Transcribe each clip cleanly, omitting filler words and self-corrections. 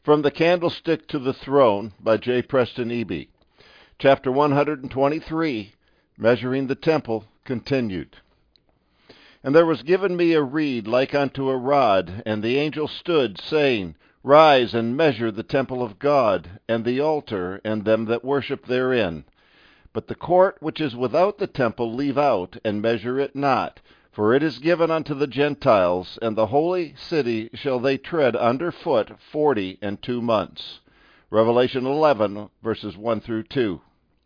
From the Candlestick to the Throne by J. Preston Eby. Chapter 123, Measuring the Temple, continued. And there was given me a reed like unto a rod, and the angel stood, saying, Rise and measure the temple of God, and the altar, and them that worship therein. But the court which is without the temple leave out, and measure it not. For it is given unto the Gentiles, and the holy city shall they tread under foot 42 months. Revelation 11, verses 1 through 2.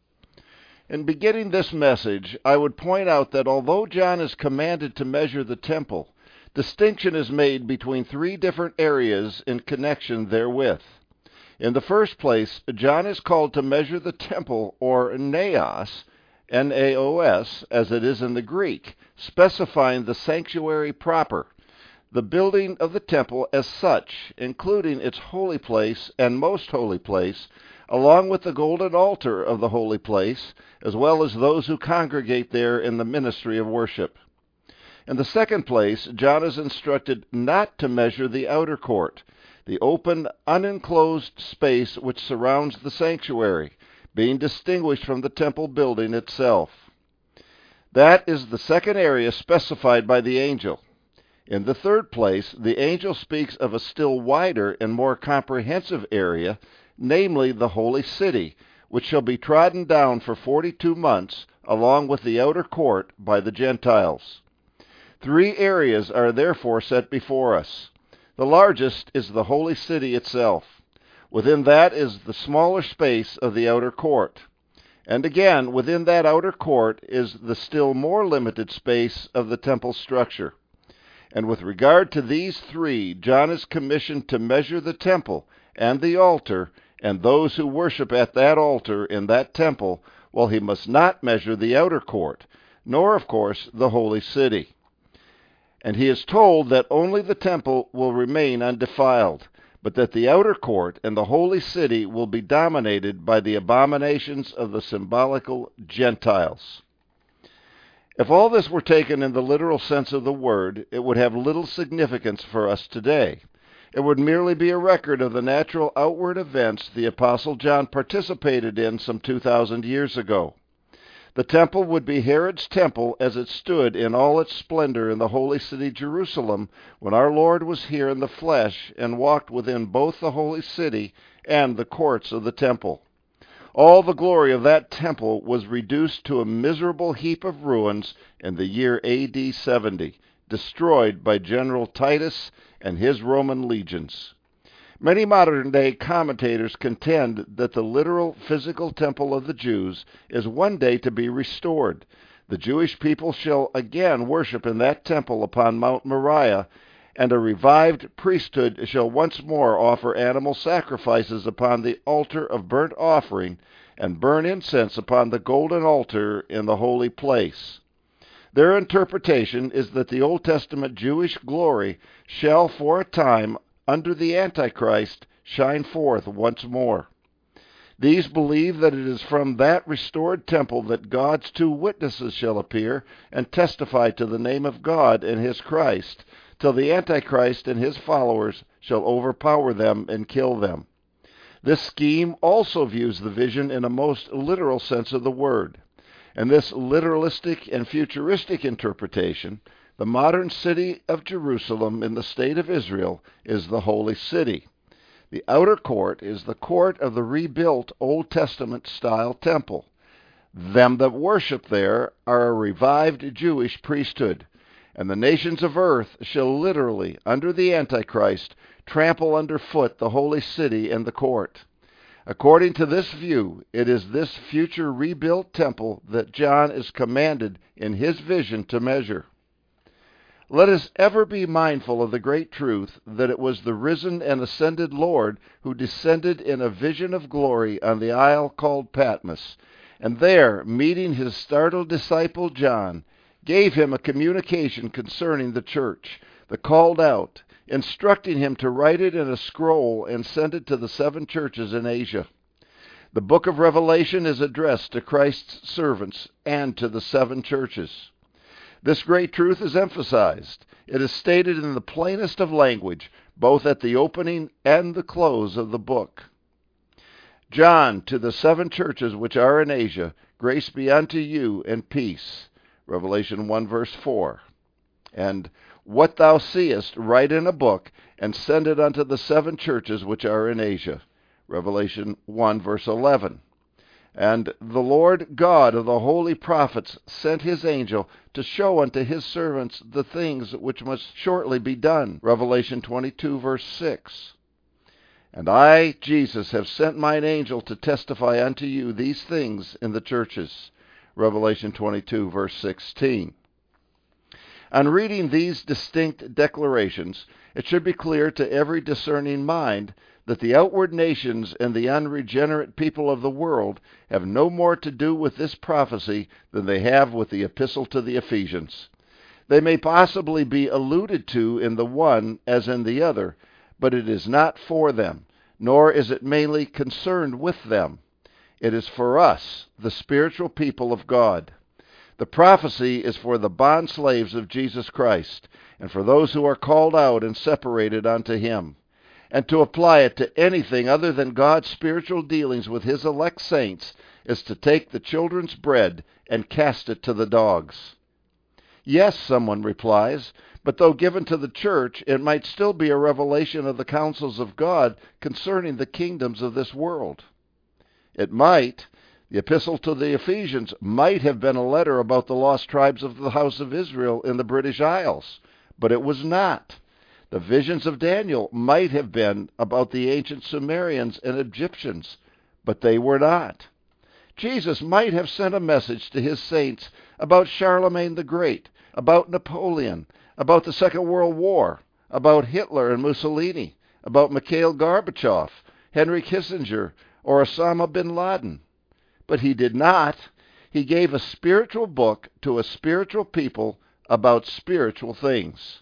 In beginning this message, I would point out that although John is commanded to measure the temple, distinction is made between three different areas in connection therewith. In the first place, John is called to measure the temple, or naos, N-A-O-S, as it is in the Greek, specifying the sanctuary proper, the building of the temple as such, including its holy place and most holy place, along with the golden altar of the holy place, as well as those who congregate there in the ministry of worship. In the second place, John is instructed not to measure the outer court, the open, unenclosed space which surrounds the sanctuary, being distinguished from the temple building itself. That is the second area specified by the angel. In the third place, the angel speaks of a still wider and more comprehensive area, namely the holy city, which shall be trodden down for 42 months, along with the outer court, by the Gentiles. Three areas are therefore set before us. The largest is the holy city itself. Within that is the smaller space of the outer court. And again, within that outer court is the still more limited space of the temple structure. And with regard to these three, John is commissioned to measure the temple and the altar and those who worship at that altar in that temple, while he must not measure the outer court, nor, of course, the holy city. And he is told that only the temple will remain undefiled, but that the outer court and the holy city will be dominated by the abominations of the symbolical Gentiles. If all this were taken in the literal sense of the word, it would have little significance for us today. It would merely be a record of the natural outward events the Apostle John participated in some 2,000 years ago. The temple would be Herod's temple as it stood in all its splendor in the holy city Jerusalem when our Lord was here in the flesh and walked within both the holy city and the courts of the temple. All the glory of that temple was reduced to a miserable heap of ruins in the year A.D. 70, destroyed by General Titus and his Roman legions. Many modern-day commentators contend that the literal physical temple of the Jews is one day to be restored. The Jewish people shall again worship in that temple upon Mount Moriah, and a revived priesthood shall once more offer animal sacrifices upon the altar of burnt offering and burn incense upon the golden altar in the holy place. Their interpretation is that the Old Testament Jewish glory shall for a time under the Antichrist shine forth once more. These believe that it is from that restored temple that God's two witnesses shall appear and testify to the name of God and his Christ, till the Antichrist and his followers shall overpower them and kill them. This scheme also views the vision in a most literal sense of the word. In this literalistic and futuristic interpretation, the modern city of Jerusalem in the state of Israel is the holy city. The outer court is the court of the rebuilt Old Testament-style temple. Them that worship there are a revived Jewish priesthood, and the nations of earth shall literally, under the Antichrist, trample underfoot the holy city and the court. According to this view, it is this future rebuilt temple that John is commanded in his vision to measure. Let us ever be mindful of the great truth that it was the risen and ascended Lord who descended in a vision of glory on the isle called Patmos, and there, meeting his startled disciple John, gave him a communication concerning the church, the called out, instructing him to write it in a scroll and send it to the 7 churches in Asia. The book of Revelation is addressed to Christ's servants and to the 7 churches. This great truth is emphasized. It is stated in the plainest of language, both at the opening and the close of the book. John, to the 7 churches which are in Asia, grace be unto you and peace. Revelation 1 verse 4. And what thou seest, write in a book, and send it unto the 7 churches which are in Asia. Revelation 1 verse 11. And the Lord God of the holy prophets sent his angel to show unto his servants the things which must shortly be done. Revelation 22 verse 6. And I, Jesus, have sent mine angel to testify unto you these things in the churches. Revelation 22 verse 16. On reading these distinct declarations, it should be clear to every discerning mind that the outward nations and the unregenerate people of the world have no more to do with this prophecy than they have with the epistle to the Ephesians. They may possibly be alluded to in the one as in the other, but it is not for them, nor is it mainly concerned with them. It is for us, the spiritual people of God. The prophecy is for the bondslaves of Jesus Christ, and for those who are called out and separated unto him. And to apply it to anything other than God's spiritual dealings with his elect saints is to take the children's bread and cast it to the dogs. Yes, someone replies, but though given to the church, it might still be a revelation of the counsels of God concerning the kingdoms of this world. It might. The epistle to the Ephesians might have been a letter about the lost tribes of the house of Israel in the British Isles, but it was not. The visions of Daniel might have been about the ancient Sumerians and Egyptians, but they were not. Jesus might have sent a message to his saints about Charlemagne the Great, about Napoleon, about the Second World War, about Hitler and Mussolini, about Mikhail Gorbachev, Henry Kissinger, or Osama bin Laden. But he did not. He gave a spiritual book to a spiritual people about spiritual things.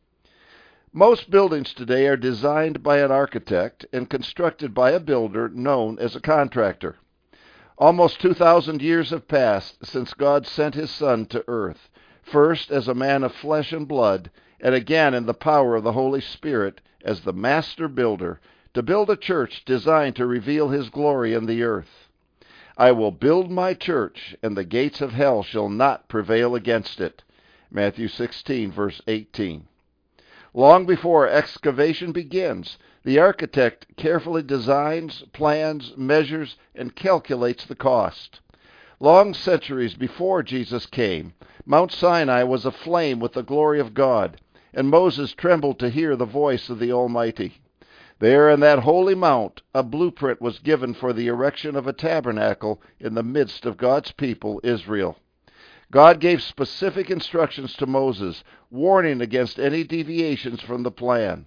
Most buildings today are designed by an architect and constructed by a builder known as a contractor. Almost 2,000 years have passed since God sent his Son to earth, first as a man of flesh and blood, and again in the power of the Holy Spirit as the master builder, to build a church designed to reveal his glory in the earth. I will build my church, and the gates of hell shall not prevail against it. Matthew 16, verse 18. Long before excavation begins, the architect carefully designs, plans, measures, and calculates the cost. Long centuries before Jesus came, Mount Sinai was aflame with the glory of God, and Moses trembled to hear the voice of the Almighty. There in that holy mount, a blueprint was given for the erection of a tabernacle in the midst of God's people, Israel. God gave specific instructions to Moses, warning against any deviations from the plan.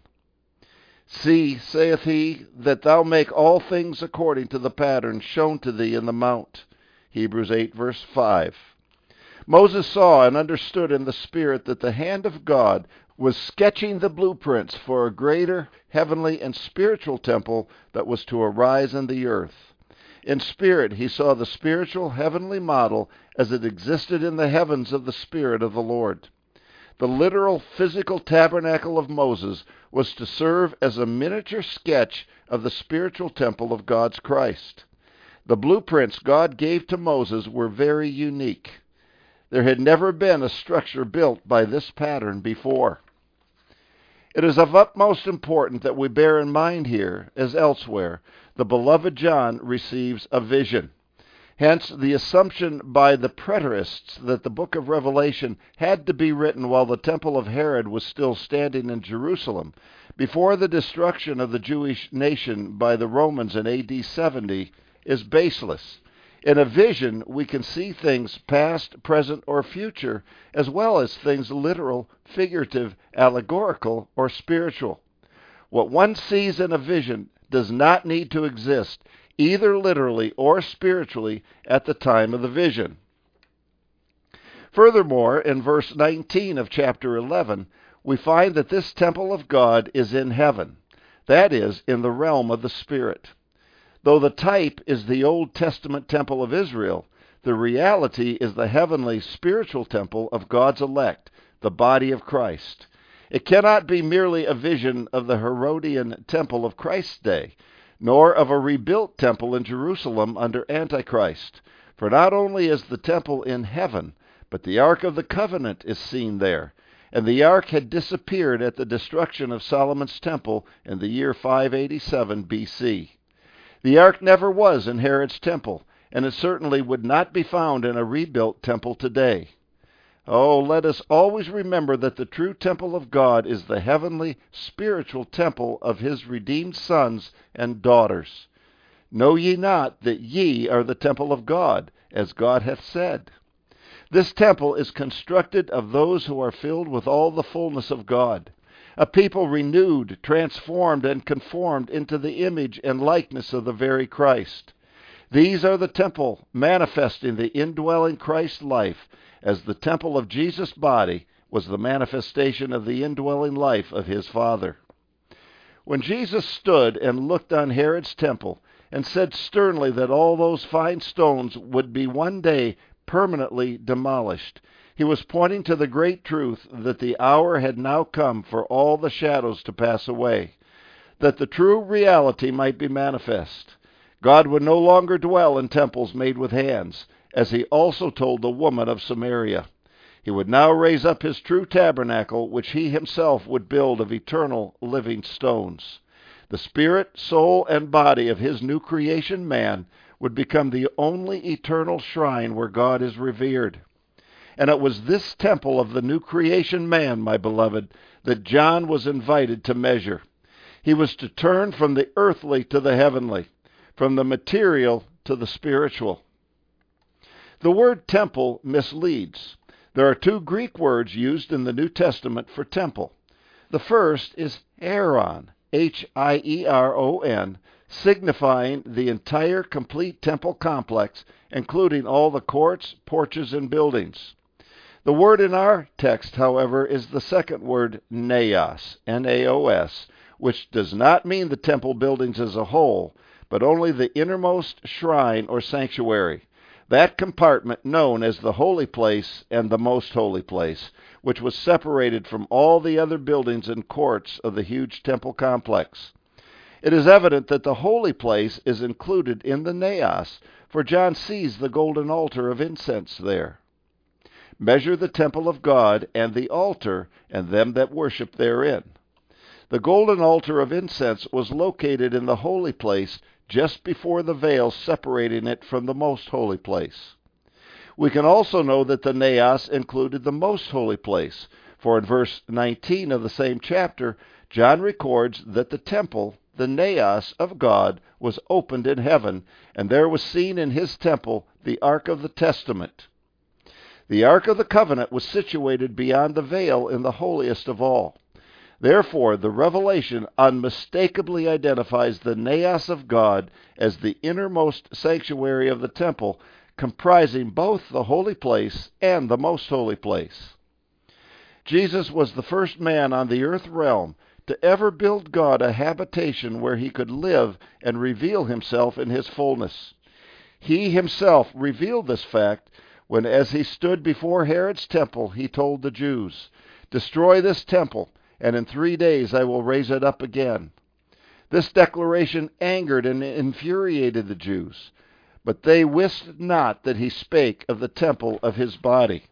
See, saith he, that thou make all things according to the pattern shown to thee in the mount. Hebrews 8, verse 5. Moses saw and understood in the Spirit that the hand of God was sketching the blueprints for a greater heavenly and spiritual temple that was to arise in the earth. In spirit, he saw the spiritual heavenly model as it existed in the heavens of the Spirit of the Lord. The literal physical tabernacle of Moses was to serve as a miniature sketch of the spiritual temple of God's Christ. The blueprints God gave to Moses were very unique. There had never been a structure built by this pattern before. It is of utmost importance that we bear in mind here, as elsewhere, the beloved John receives a vision. Hence, the assumption by the preterists that the book of Revelation had to be written while the temple of Herod was still standing in Jerusalem, before the destruction of the Jewish nation by the Romans in AD 70, is baseless. In a vision, we can see things past, present, or future, as well as things literal, figurative, allegorical, or spiritual. What one sees in a vision does not need to exist, either literally or spiritually, at the time of the vision. Furthermore, in verse 19 of chapter 11, we find that this temple of God is in heaven, that is, in the realm of the Spirit. Though the type is the Old Testament temple of Israel, the reality is the heavenly spiritual temple of God's elect, the body of Christ. It cannot be merely a vision of the Herodian temple of Christ's day, nor of a rebuilt temple in Jerusalem under Antichrist. For not only is the temple in heaven, but the Ark of the Covenant is seen there. And the ark had disappeared at the destruction of Solomon's temple in the year 587 B.C. The ark never was in Herod's temple, and it certainly would not be found in a rebuilt temple today. Oh, let us always remember that the true temple of God is the heavenly, spiritual temple of his redeemed sons and daughters. Know ye not that ye are the temple of God, as God hath said? This temple is constructed of those who are filled with all the fullness of God, a people renewed, transformed, and conformed into the image and likeness of the very Christ. These are the temple, manifesting the indwelling Christ life, as the temple of Jesus' body was the manifestation of the indwelling life of his Father. When Jesus stood and looked on Herod's temple, and said sternly that all those fine stones would be one day permanently demolished, he was pointing to the great truth that the hour had now come for all the shadows to pass away, that the true reality might be manifest. God would no longer dwell in temples made with hands, as he also told the woman of Samaria. He would now raise up his true tabernacle, which he himself would build of eternal living stones. The spirit, soul, and body of his new creation man would become the only eternal shrine where God is revered. And it was this temple of the new creation man, my beloved, that John was invited to measure. He was to turn from the earthly to the heavenly, from the material to the spiritual. The word temple misleads. There are two Greek words used in the New Testament for temple. The first is Hieron, H-I-E-R-O-N, signifying the entire complete temple complex, including all the courts, porches, and buildings. The word in our text, however, is the second word, naos, N-A-O-S, which does not mean the temple buildings as a whole, but only the innermost shrine or sanctuary, that compartment known as the holy place and the most holy place, which was separated from all the other buildings and courts of the huge temple complex. It is evident that the holy place is included in the naos, for John sees the golden altar of incense there. Measure the temple of God and the altar and them that worship therein. The golden altar of incense was located in the holy place just before the veil separating it from the most holy place. We can also know that the naos included the most holy place, for in verse 19 of the same chapter, John records that the temple, the naos of God, was opened in heaven, and there was seen in his temple the Ark of the Testament. The Ark of the Covenant was situated beyond the veil in the holiest of all. Therefore, the Revelation unmistakably identifies the naos of God as the innermost sanctuary of the temple, comprising both the holy place and the most holy place. Jesus was the first man on the earth realm to ever build God a habitation where he could live and reveal himself in his fullness. He himself revealed this fact when, as he stood before Herod's temple, he told the Jews, "Destroy this temple, and in 3 days I will raise it up again." This declaration angered and infuriated the Jews, but they wist not that he spake of the temple of his body.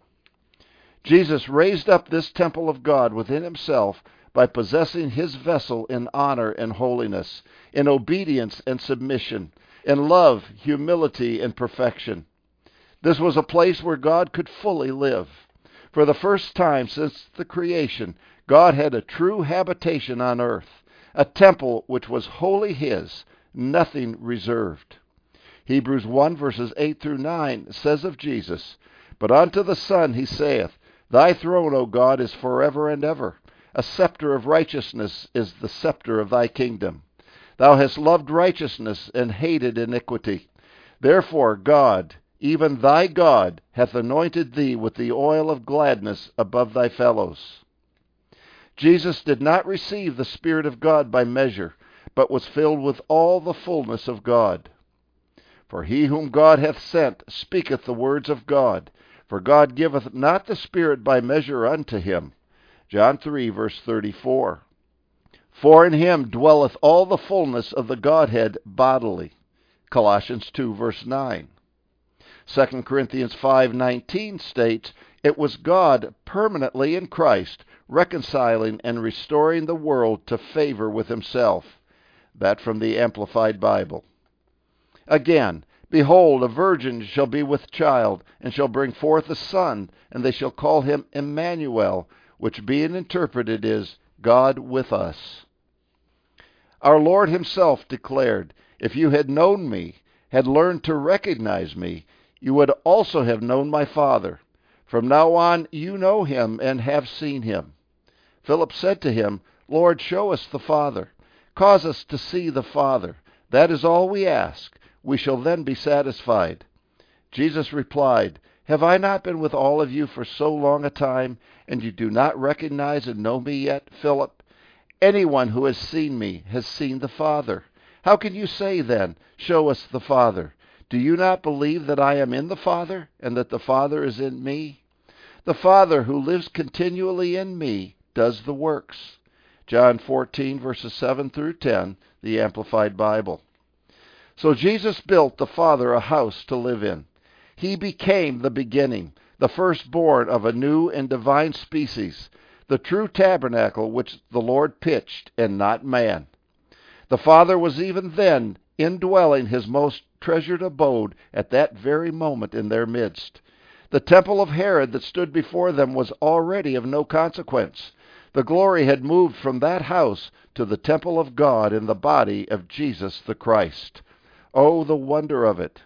Jesus raised up this temple of God within himself by possessing his vessel in honor and holiness, in obedience and submission, in love, humility, and perfection. This was a place where God could fully live. For the first time since the creation, God had a true habitation on earth, a temple which was wholly his, nothing reserved. Hebrews 1 verses 8 through 9 says of Jesus, "But unto the Son he saith, Thy throne, O God, is forever and ever. A scepter of righteousness is the scepter of thy kingdom. Thou hast loved righteousness and hated iniquity. Therefore God, even thy God, hath anointed thee with the oil of gladness above thy fellows." Jesus did not receive the Spirit of God by measure, but was filled with all the fullness of God. For he whom God hath sent speaketh the words of God. For God giveth not the Spirit by measure unto him. John 3, verse 34. For in him dwelleth all the fullness of the Godhead bodily. Colossians 2, verse 9. 2 Corinthians 5:19 states, it was God permanently in Christ, reconciling and restoring the world to favor with himself. That from the Amplified Bible. Again, behold, a virgin shall be with child, and shall bring forth a son, and they shall call him Emmanuel, which being interpreted is, God with us. Our Lord himself declared, if you had known me, had learned to recognize me, you would also have known my Father. From now on you know him and have seen him. Philip said to him, Lord, show us the Father. Cause us to see the Father. That is all we ask. We shall then be satisfied. Jesus replied, have I not been with all of you for so long a time, and you do not recognize and know me yet, Philip? Anyone who has seen me has seen the Father. How can you say then, show us the Father? Do you not believe that I am in the Father, and that the Father is in me? The Father who lives continually in me does the works. John 14, verses 7 through 10, the Amplified Bible. So Jesus built the Father a house to live in. He became the beginning, the firstborn of a new and divine species, the true tabernacle which the Lord pitched, and not man. The Father was even then indwelling his most treasured abode at that very moment in their midst. The temple of Herod that stood before them was already of no consequence. The glory had moved from that house to the temple of God in the body of Jesus the Christ. Oh, the wonder of it!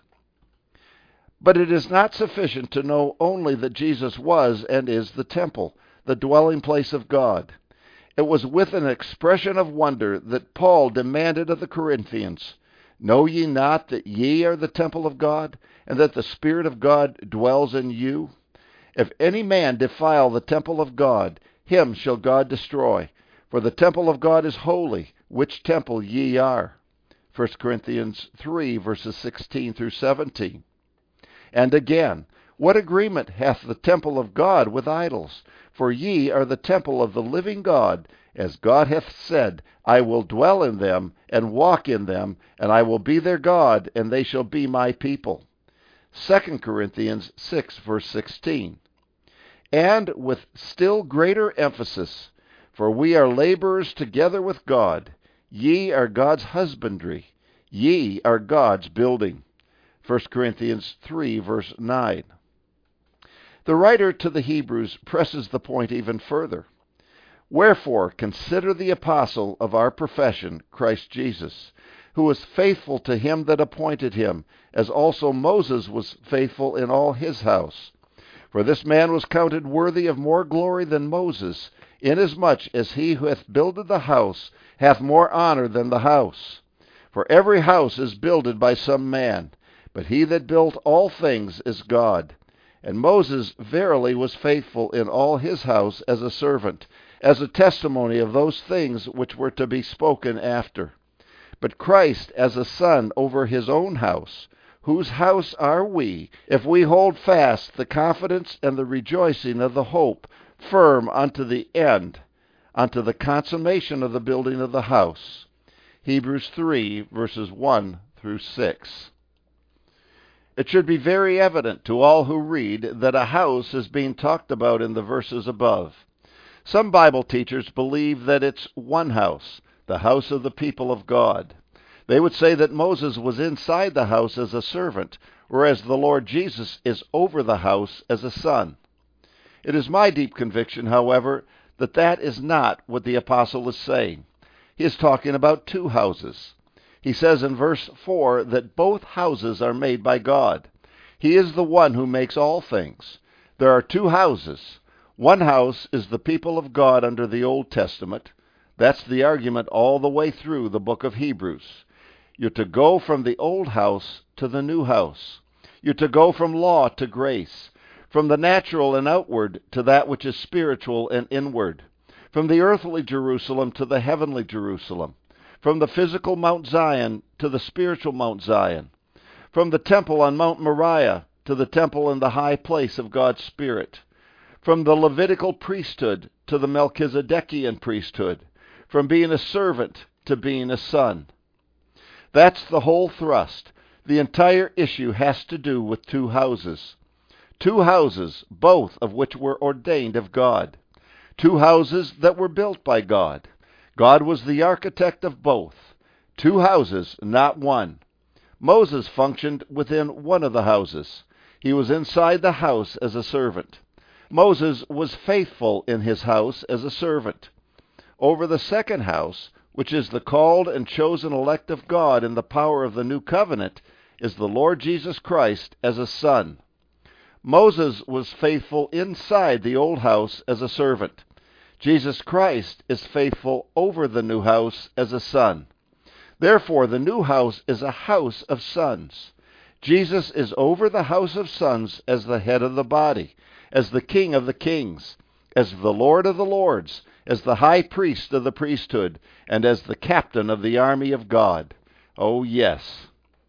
But it is not sufficient to know only that Jesus was and is the temple, the dwelling place of God. It was with an expression of wonder that Paul demanded of the Corinthians, know ye not that ye are the temple of God, and that the Spirit of God dwells in you? If any man defile the temple of God, him shall God destroy. For the temple of God is holy, which temple ye are. 1 Corinthians 3, verses 16 through 17. And again, what agreement hath the temple of God with idols? For ye are the temple of the living God, as God hath said, I will dwell in them, and walk in them, and I will be their God, and they shall be my people. 2 Corinthians 6, verse 16. And with still greater emphasis, for we are laborers together with God. Ye are God's husbandry. Ye are God's building. 1 Corinthians 3, verse 9. The writer to the Hebrews presses the point even further. Wherefore, consider the apostle of our profession, Christ Jesus, who was faithful to him that appointed him, as also Moses was faithful in all his house. For this man was counted worthy of more glory than Moses, inasmuch as he who hath builded the house hath more honor than the house. For every house is builded by some man, but he that built all things is God. And Moses verily was faithful in all his house as a servant, as a testimony of those things which were to be spoken after. But Christ as a son over his own house, whose house are we, if we hold fast the confidence and the rejoicing of the hope firm unto the end, unto the consummation of the building of the house. Hebrews 3, verses 1 through 6. It should be very evident to all who read that a house is being talked about in the verses above. Some Bible teachers believe that it's one house, the house of the people of God. They would say that Moses was inside the house as a servant, whereas the Lord Jesus is over the house as a son. It is my deep conviction, however, that that is not what the apostle is saying. He is talking about two houses. He says in verse 4 that both houses are made by God. He is the one who makes all things. There are two houses. One house is the people of God under the Old Testament. That's the argument all the way through the book of Hebrews. You're to go from the old house to the new house. You're to go from law to grace, from the natural and outward to that which is spiritual and inward, from the earthly Jerusalem to the heavenly Jerusalem, from the physical Mount Zion to the spiritual Mount Zion, from the temple on Mount Moriah to the temple in the high place of God's Spirit, from the Levitical priesthood to the Melchizedekian priesthood, from being a servant to being a son. That's the whole thrust. The entire issue has to do with two houses. Two houses, both of which were ordained of God. Two houses that were built by God. God was the architect of both. Two houses, not one. Moses functioned within one of the houses. He was inside the house as a servant. Moses was faithful in his house as a servant. Over the second house, which is the called and chosen elect of God in the power of the new covenant, is the Lord Jesus Christ as a son. Moses was faithful inside the old house as a servant. Jesus Christ is faithful over the new house as a son. Therefore, the new house is a house of sons. Jesus is over the house of sons as the head of the body, as the King of the kings, as the Lord of the lords, as the high priest of the priesthood, and as the captain of the army of God. Oh, yes.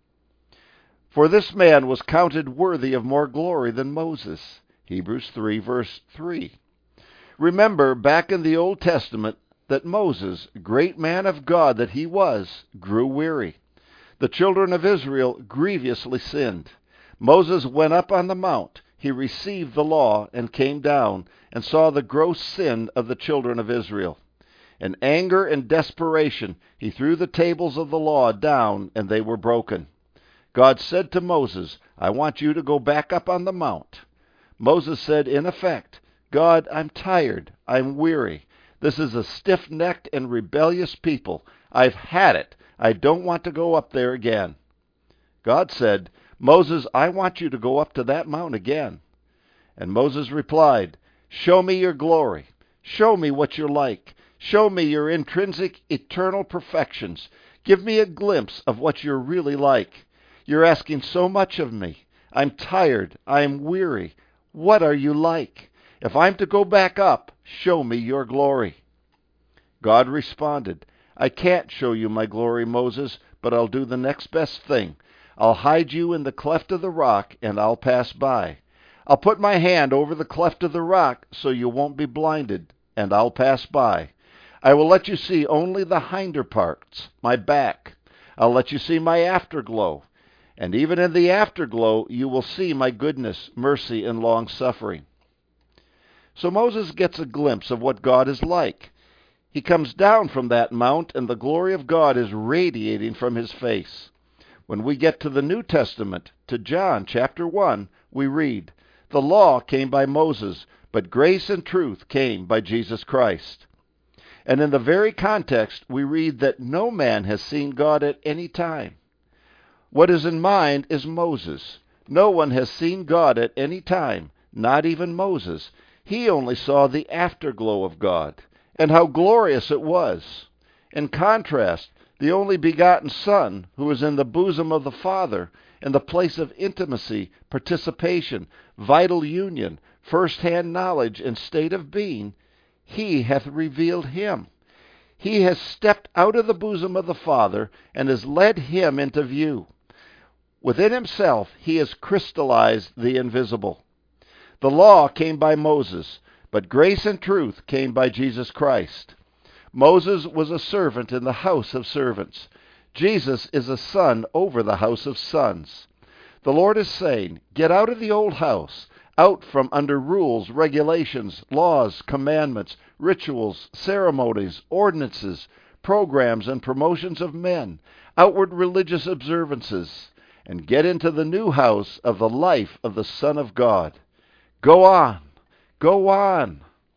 For this man was counted worthy of more glory than Moses. Hebrews 3, verse 3. Remember, back in the Old Testament, that Moses, great man of God that he was, grew weary. The children of Israel grievously sinned. Moses went up on the mount. He received the law and came down and saw the gross sin of the children of Israel. In anger and desperation, he threw the tables of the law down, and they were broken. God said to Moses, I want you to go back up on the mount. Moses said, in effect, God, I'm tired. I'm weary. This is a stiff-necked and rebellious people. I've had it. I don't want to go up there again. God said, Moses, I want you to go up to that mount again. And Moses replied, show me your glory. Show me what you're like. Show me your intrinsic, eternal perfections. Give me a glimpse of what you're really like. You're asking so much of me. I'm tired. I'm weary. What are you like? If I'm to go back up, show me your glory. God responded, I can't show you my glory, Moses, but I'll do the next best thing. I'll hide you in the cleft of the rock, and I'll pass by. I'll put my hand over the cleft of the rock so you won't be blinded, and I'll pass by. I will let you see only the hinder parts, my back. I'll let you see my afterglow. And even in the afterglow, you will see my goodness, mercy, and long-suffering. So Moses gets a glimpse of what God is like. He comes down from that mount, and the glory of God is radiating from his face. When we get to the New Testament, to John chapter 1, we read, the law came by Moses, but grace and truth came by Jesus Christ. And in the very context, we read that no man has seen God at any time. What is in mind is Moses. No one has seen God at any time, not even Moses. He only saw the afterglow of God, and how glorious it was. In contrast, the only begotten Son, who is in the bosom of the Father, in the place of intimacy, participation, vital union, first-hand knowledge, and state of being, he hath revealed him. He has stepped out of the bosom of the Father and has led him into view. Within himself, he has crystallized the invisible. The law came by Moses, but grace and truth came by Jesus Christ. Moses was a servant in the house of servants. Jesus is a son over the house of sons. The Lord is saying, get out of the old house, out from under rules, regulations, laws, commandments, rituals, ceremonies, ordinances, programs, and promotions of men, outward religious observances, and get into the new house of the life of the Son of God. Go on. Go on.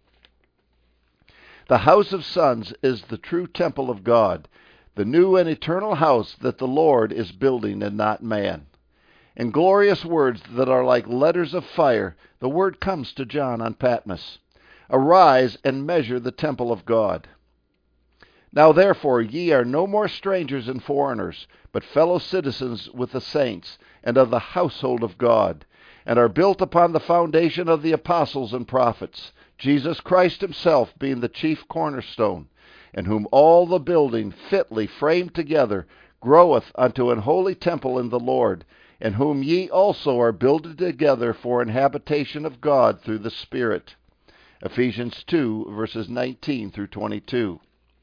The house of sons is the true temple of God, the new and eternal house that the Lord is building and not man. In glorious words that are like letters of fire, the word comes to John on Patmos. Arise and measure the temple of God. Now therefore ye are no more strangers and foreigners, but fellow citizens with the saints, and of the household of God, and are built upon the foundation of the apostles and prophets, Jesus Christ himself being the chief cornerstone, in whom all the building fitly framed together groweth unto an holy temple in the Lord, in whom ye also are builded together for an habitation of God through the Spirit. Ephesians 2, verses 19 through 22.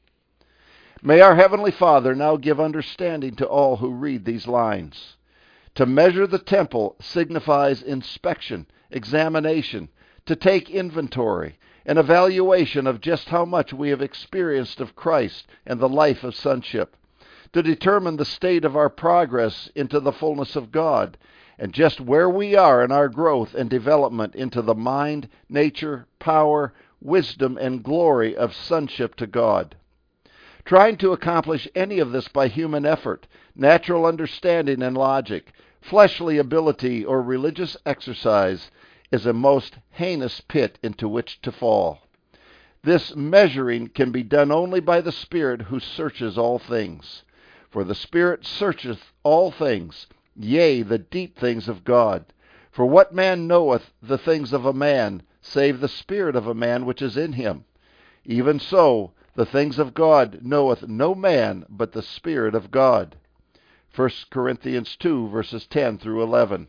May our Heavenly Father now give understanding to all who read these lines. To measure the temple signifies inspection, examination, to take inventory, an evaluation of just how much we have experienced of Christ and the life of sonship, to determine the state of our progress into the fullness of God, and just where we are in our growth and development into the mind, nature, power, wisdom, and glory of sonship to God. Trying to accomplish any of this by human effort, natural understanding and logic, fleshly ability, or religious exercise is a most heinous pit into which to fall. This measuring can be done only by the Spirit who searches all things. For the Spirit searcheth all things, yea, the deep things of God. For what man knoweth the things of a man, save the spirit of a man which is in him? Even so, the things of God knoweth no man but the Spirit of God. 1 Corinthians 2, verses 10 through 11.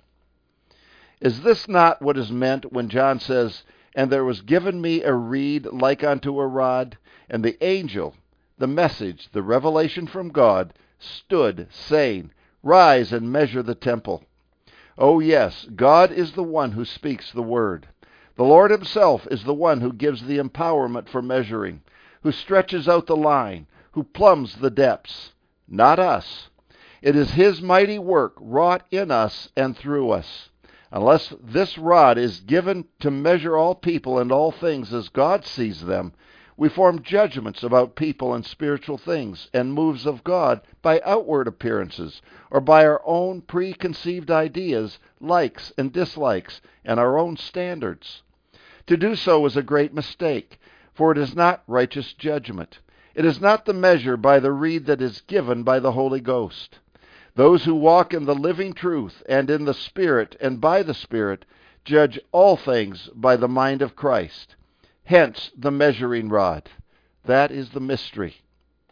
Is this not what is meant when John says, "And there was given me a reed like unto a rod, and the angel," the message, the revelation from God, "stood, saying, Rise and measure the temple." Oh yes, God is the one who speaks the word. The Lord himself is the one who gives the empowerment for measuring, who stretches out the line, who plumbs the depths, not us. It is his mighty work wrought in us and through us. Unless this rod is given to measure all people and all things as God sees them, we form judgments about people and spiritual things and moves of God by outward appearances or by our own preconceived ideas, likes and dislikes, and our own standards. To do so is a great mistake, for it is not righteous judgment. It is not the measure by the reed that is given by the Holy Ghost. Those who walk in the living truth and in the Spirit and by the Spirit judge all things by the mind of Christ. Hence the measuring rod. That is the mystery.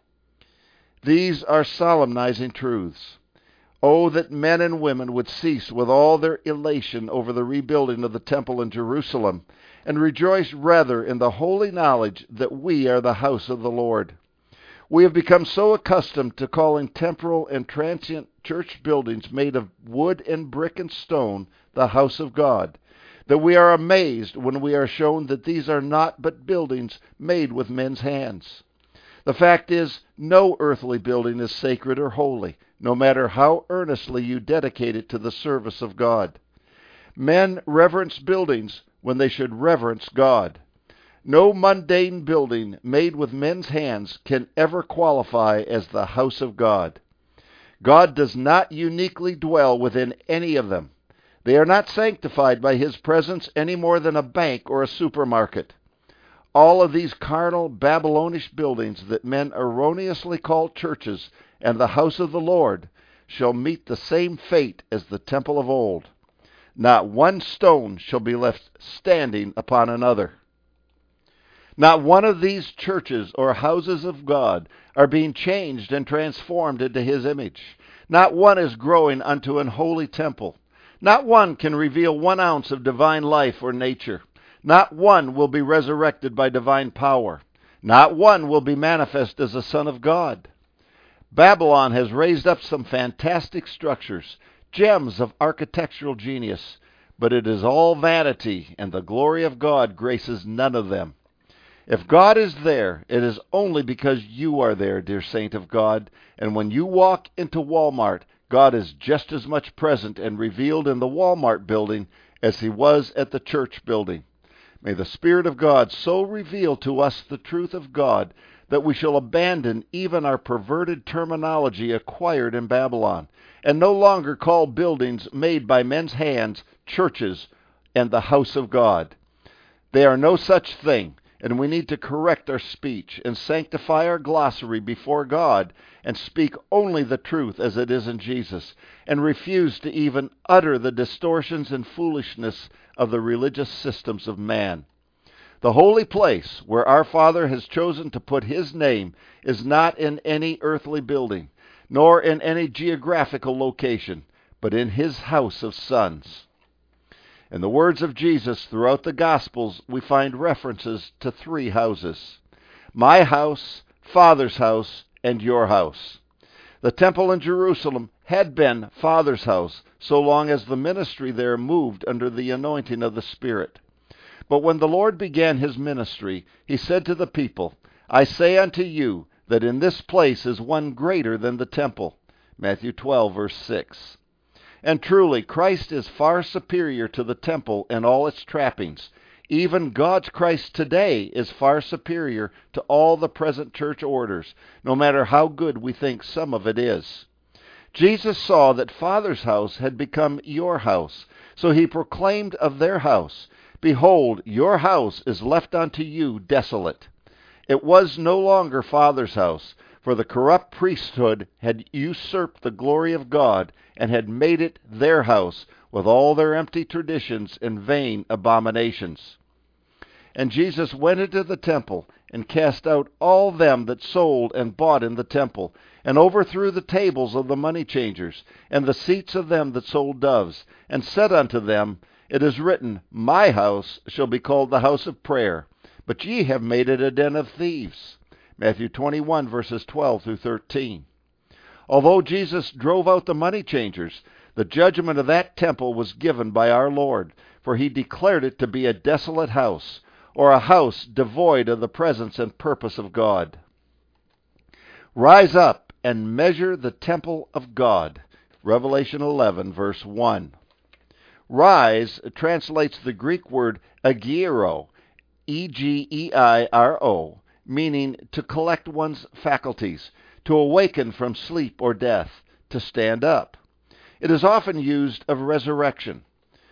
These are solemnizing truths. Oh, that men and women would cease with all their elation over the rebuilding of the temple in Jerusalem, and rejoice rather in the holy knowledge that we are the house of the Lord. We have become so accustomed to calling temporal and transient church buildings made of wood and brick and stone the house of God, that we are amazed when we are shown that these are not but buildings made with men's hands. The fact is, no earthly building is sacred or holy, no matter how earnestly you dedicate it to the service of God. Men reverence buildings when they should reverence God. No mundane building made with men's hands can ever qualify as the house of God. God does not uniquely dwell within any of them. They are not sanctified by his presence any more than a bank or a supermarket. All of these carnal, Babylonish buildings that men erroneously call churches and the house of the Lord shall meet the same fate as the temple of old. Not one stone shall be left standing upon another. Not one of these churches or houses of God are being changed and transformed into his image. Not one is growing unto an holy temple. Not one can reveal 1 ounce of divine life or nature. Not one will be resurrected by divine power. Not one will be manifest as a son of God. Babylon has raised up some fantastic structures, gems of architectural genius, but it is all vanity, and the glory of God graces none of them. If God is there, it is only because you are there, dear saint of God, and when you walk into Walmart, God is just as much present and revealed in the Walmart building as he was at the church building. May the Spirit of God so reveal to us the truth of God that we shall abandon even our perverted terminology acquired in Babylon, and no longer call buildings made by men's hands churches and the house of God. They are no such thing, and we need to correct our speech and sanctify our glossary before God and speak only the truth as it is in Jesus, and refuse to even utter the distortions and foolishness of the religious systems of man. The holy place where our Father has chosen to put his name is not in any earthly building, nor in any geographical location, but in his house of sons. In the words of Jesus throughout the Gospels, we find references to 3 houses: my house, Father's house, and your house. The temple in Jerusalem had been Father's house so long as the ministry there moved under the anointing of the Spirit. But when the Lord began his ministry, he said to the people, I say unto you that in this place is one greater than the temple. Matthew 12, verse 6. And truly, Christ is far superior to the temple and all its trappings. Even God's Christ today is far superior to all the present church orders, no matter how good we think some of it is. Jesus saw that Father's house had become your house, so he proclaimed of their house, Behold, your house is left unto you desolate. It was no longer Father's house, for the corrupt priesthood had usurped the glory of God and had made it their house with all their empty traditions and vain abominations. And Jesus went into the temple and cast out all them that sold and bought in the temple, and overthrew the tables of the money changers, and the seats of them that sold doves, and said unto them, It is written, My house shall be called the house of prayer, but ye have made it a den of thieves. Matthew 21, verses 12 through 13. Although Jesus drove out the money changers, the judgment of that temple was given by our Lord, for he declared it to be a desolate house, or a house devoid of the presence and purpose of God. Rise up and measure the temple of God. Revelation 11, verse 1. Rise translates the Greek word ageiro, E-G-E-I-R-O, meaning to collect one's faculties, to awaken from sleep or death, to stand up. It is often used of resurrection.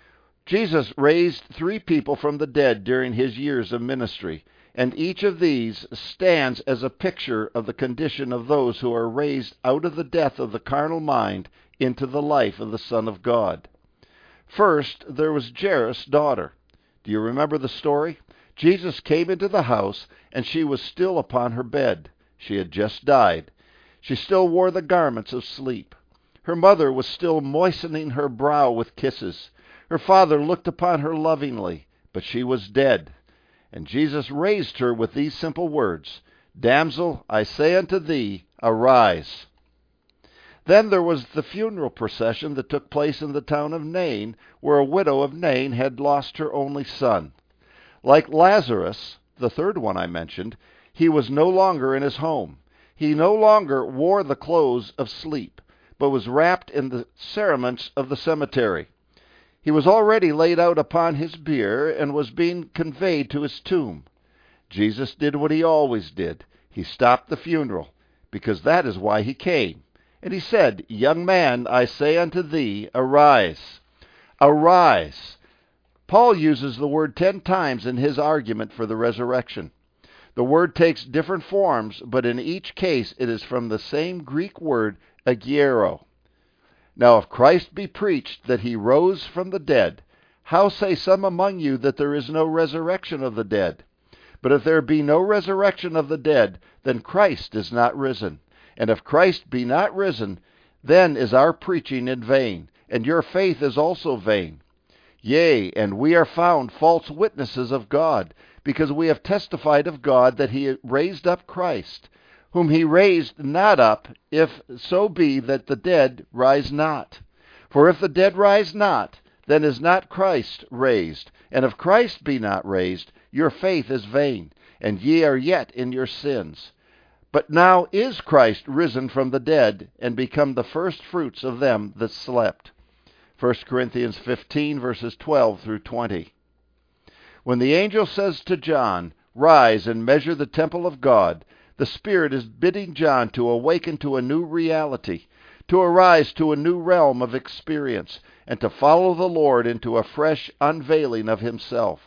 Jesus raised 3 people from the dead during his years of ministry, and each of these stands as a picture of the condition of those who are raised out of the death of the carnal mind into the life of the Son of God. First, there was Jairus' daughter. Do you remember the story? Jesus came into the house, and she was still upon her bed. She had just died. She still wore the garments of sleep. Her mother was still moistening her brow with kisses. Her father looked upon her lovingly, but she was dead. And Jesus raised her with these simple words, Damsel, I say unto thee, arise. Then there was the funeral procession that took place in the town of Nain, where a widow of Nain had lost her only son. Like Lazarus, the third one I mentioned, he was no longer in his home. He no longer wore the clothes of sleep, but was wrapped in the cerements of the cemetery. He was already laid out upon his bier and was being conveyed to his tomb. Jesus did what he always did. He stopped the funeral, because that is why he came. And he said, Young man, I say unto thee, arise. Arise. Paul uses the word 10 times in his argument for the resurrection. The word takes different forms, but in each case it is from the same Greek word, agiero. Now if Christ be preached that he rose from the dead, how say some among you that there is no resurrection of the dead? But if there be no resurrection of the dead, then Christ is not risen. And if Christ be not risen, then is our preaching in vain, and your faith is also vain. Yea, and we are found false witnesses of God, because we have testified of God that he raised up Christ, whom he raised not up, if so be that the dead rise not. For if the dead rise not, then is not Christ raised. And if Christ be not raised, your faith is vain, and ye are yet in your sins. But now is Christ risen from the dead, and become the firstfruits of them that slept. 1 Corinthians 15, verses 12 through 20. When the angel says to John, Rise and measure the temple of God, the Spirit is bidding John to awaken to a new reality, to arise to a new realm of experience, and to follow the Lord into a fresh unveiling of himself.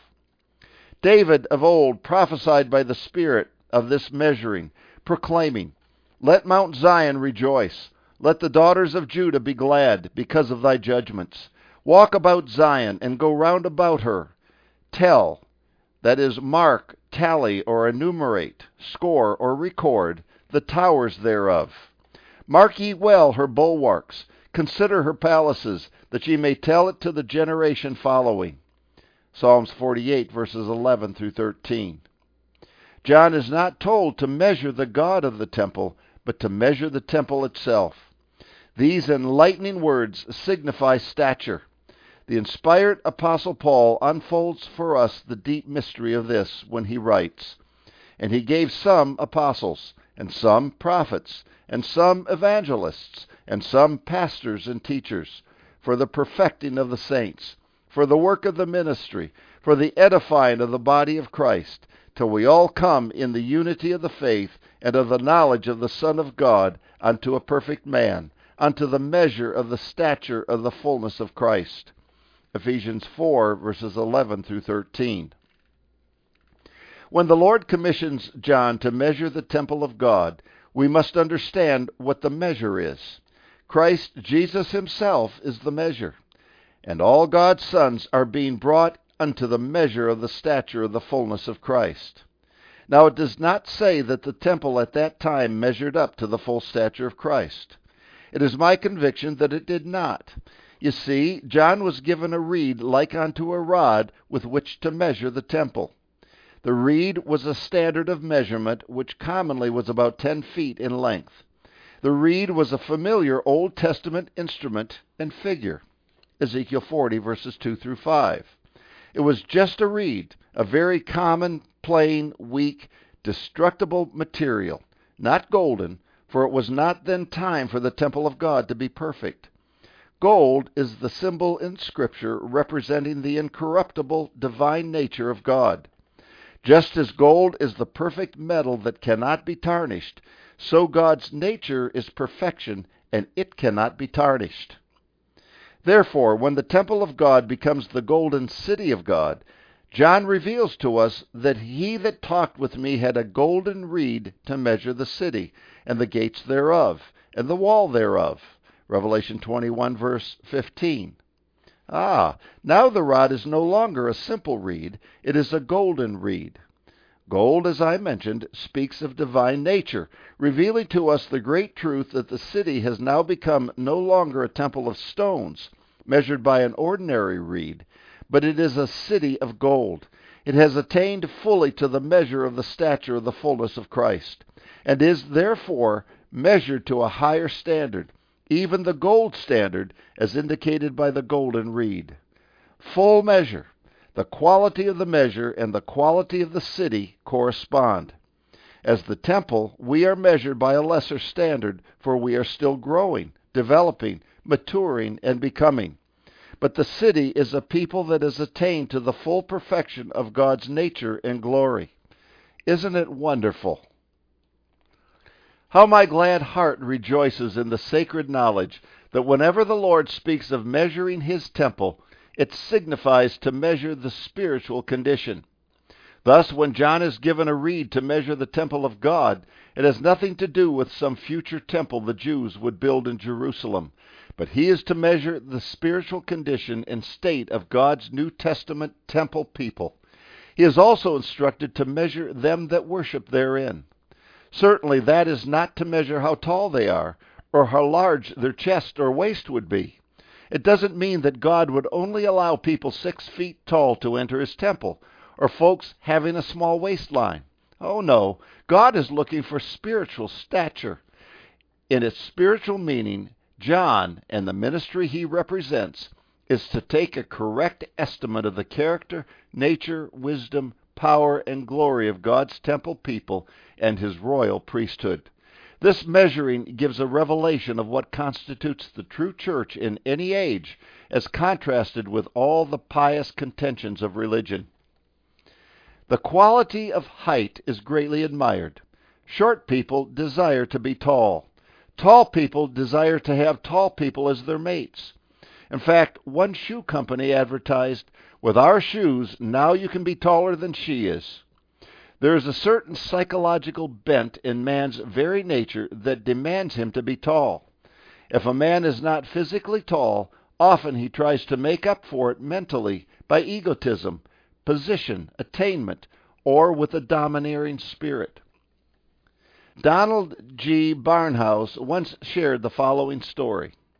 David of old prophesied by the Spirit of this measuring, proclaiming, Let Mount Zion rejoice. Let the daughters of Judah be glad because of thy judgments. Walk about Zion and go round about her. Tell, that is, mark, tally, or enumerate, score, or record, the towers thereof. Mark ye well her bulwarks. Consider her palaces, that ye may tell it to the generation following. Psalms 48, verses 11 through 13. John is not told to measure the God of the temple, but to measure the temple itself. These enlightening words signify stature. The inspired Apostle Paul unfolds for us the deep mystery of this when he writes, "And he gave some apostles, and some prophets, and some evangelists, and some pastors and teachers, for the perfecting of the saints, for the work of the ministry, for the edifying of the body of Christ, till we all come in the unity of the faith and of the knowledge of the Son of God, unto a perfect man, unto the measure of the stature of the fullness of Christ." Ephesians 4, verses 11 through 13. When the Lord commissions John to measure the temple of God, we must understand what the measure is. Christ Jesus himself is the measure, and all God's sons are being brought unto the measure of the stature of the fullness of Christ. Now it does not say that the temple at that time measured up to the full stature of Christ. It is my conviction that it did not. You see, John was given a reed like unto a rod with which to measure the temple. The reed was a standard of measurement which commonly was about 10 feet in length. The reed was a familiar Old Testament instrument and figure. Ezekiel 40, verses 2 through 5. It was just a reed, a very common, plain, weak, destructible material, not golden, for it was not then time for the temple of God to be perfect. Gold is the symbol in Scripture representing the incorruptible divine nature of God. Just as gold is the perfect metal that cannot be tarnished, so God's nature is perfection, and it cannot be tarnished. Therefore, when the temple of God becomes the golden city of God, John reveals to us that he that talked with me had a golden reed to measure the city, and the gates thereof, and the wall thereof. Revelation 21, verse 15. Now the rod is no longer a simple reed, it is a golden reed. Gold, as I mentioned, speaks of divine nature, revealing to us the great truth that the city has now become no longer a temple of stones, measured by an ordinary reed, but it is a city of gold. It has attained fully to the measure of the stature of the fullness of Christ, and is therefore measured to a higher standard, even the gold standard, as indicated by the golden reed. Full measure. The quality of the measure and the quality of the city correspond. As the temple, we are measured by a lesser standard, for we are still growing, developing, maturing, and becoming. But the city is a people that has attained to the full perfection of God's nature and glory. Isn't it wonderful? How my glad heart rejoices in the sacred knowledge that whenever the Lord speaks of measuring his temple, it signifies to measure the spiritual condition. Thus, when John is given a reed to measure the temple of God, it has nothing to do with some future temple the Jews would build in Jerusalem, but he is to measure the spiritual condition and state of God's New Testament temple people. He is also instructed to measure them that worship therein. Certainly that is not to measure how tall they are, or how large their chest or waist would be. It doesn't mean that God would only allow people 6 feet tall to enter his temple, or folks having a small waistline. Oh no, God is looking for spiritual stature. In its spiritual meaning, John, and the ministry he represents, is to take a correct estimate of the character, nature, wisdom, power, and glory of God's temple people and his royal priesthood. This measuring gives a revelation of what constitutes the true church in any age, as contrasted with all the pious contentions of religion. The quality of height is greatly admired. Short people desire to be tall. Tall people desire to have tall people as their mates. In fact, one shoe company advertised, "With our shoes, now you can be taller than she is." There is a certain psychological bent in man's very nature that demands him to be tall. If a man is not physically tall, often he tries to make up for it mentally by egotism, position, attainment, or with a domineering spirit. Donald G. Barnhouse once shared the following story.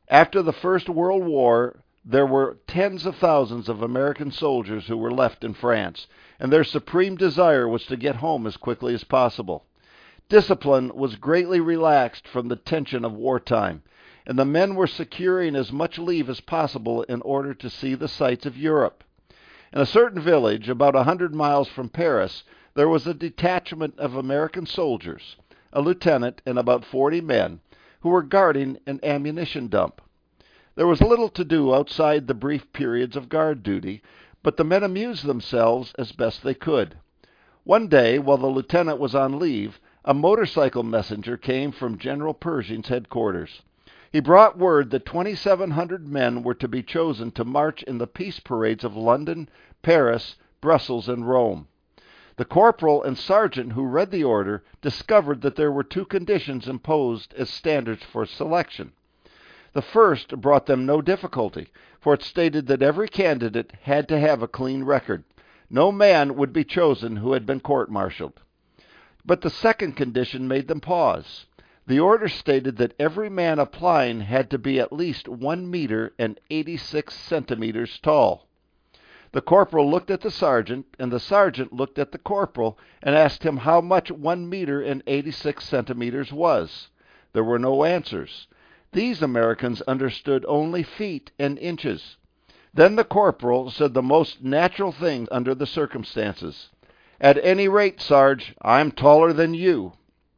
After the First World War, there were tens of thousands of American soldiers who were left in France, and their supreme desire was to get home as quickly as possible. Discipline was greatly relaxed from the tension of wartime, and the men were securing as much leave as possible in order to see the sights of Europe. In a certain village, about 100 miles from Paris, there was a detachment of American soldiers, a lieutenant and about 40 men, who were guarding an ammunition dump. There was little to do outside the brief periods of guard duty, but the men amused themselves as best they could. One day, while the lieutenant was on leave, a motorcycle messenger came from General Pershing's headquarters. He brought word that 2,700 men were to be chosen to march in the peace parades of London, Paris, Brussels, and Rome. The corporal and sergeant who read the order discovered that there were two conditions imposed as standards for selection. The first brought them no difficulty, for it stated that every candidate had to have a clean record. No man would be chosen who had been court-martialed. But the second condition made them pause. The order stated that every man applying had to be at least 1 meter and 86 centimeters tall. The corporal looked at the sergeant, and the sergeant looked at the corporal and asked him how much 1 meter and 86 centimeters was. There were no answers. These Americans understood only feet and inches. Then the corporal said the most natural thing under the circumstances. "At any rate, Sarge, I'm taller than you."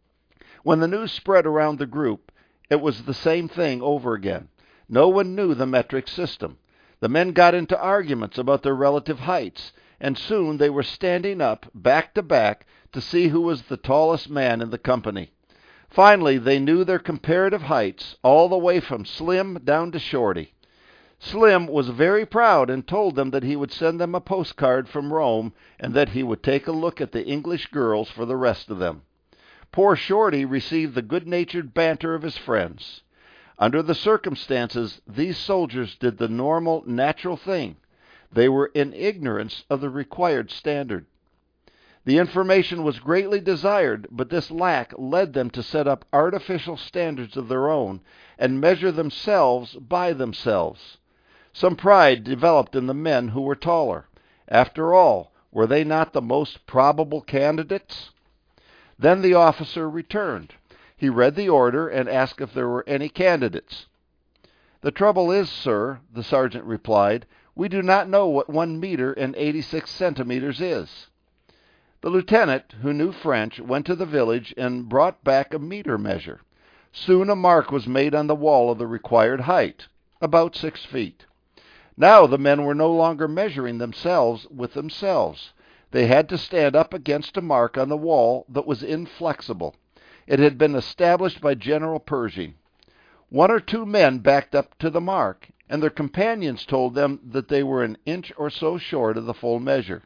When the news spread around the group, it was the same thing over again. No one knew the metric system. The men got into arguments about their relative heights, and soon they were standing up, back to back, to see who was the tallest man in the company. Finally, they knew their comparative heights, all the way from Slim down to Shorty. Slim was very proud and told them that he would send them a postcard from Rome and that he would take a look at the English girls for the rest of them. Poor Shorty received the good-natured banter of his friends. Under the circumstances, these soldiers did the normal, natural thing. They were in ignorance of the required standard. The information was greatly desired, but this lack led them to set up artificial standards of their own and measure themselves by themselves. Some pride developed in the men who were taller. After all, were they not the most probable candidates? Then the officer returned. He read the order and asked if there were any candidates. "The trouble is, sir," the sergeant replied, "we do not know what 1 meter and 86 centimeters is." The lieutenant, who knew French, went to the village and brought back a meter measure. Soon a mark was made on the wall of the required height, about 6 feet. Now the men were no longer measuring themselves with themselves. They had to stand up against a mark on the wall that was inflexible. It had been established by General Pershing. 1 or 2 men backed up to the mark, and their companions told them that they were an inch or so short of the full measure.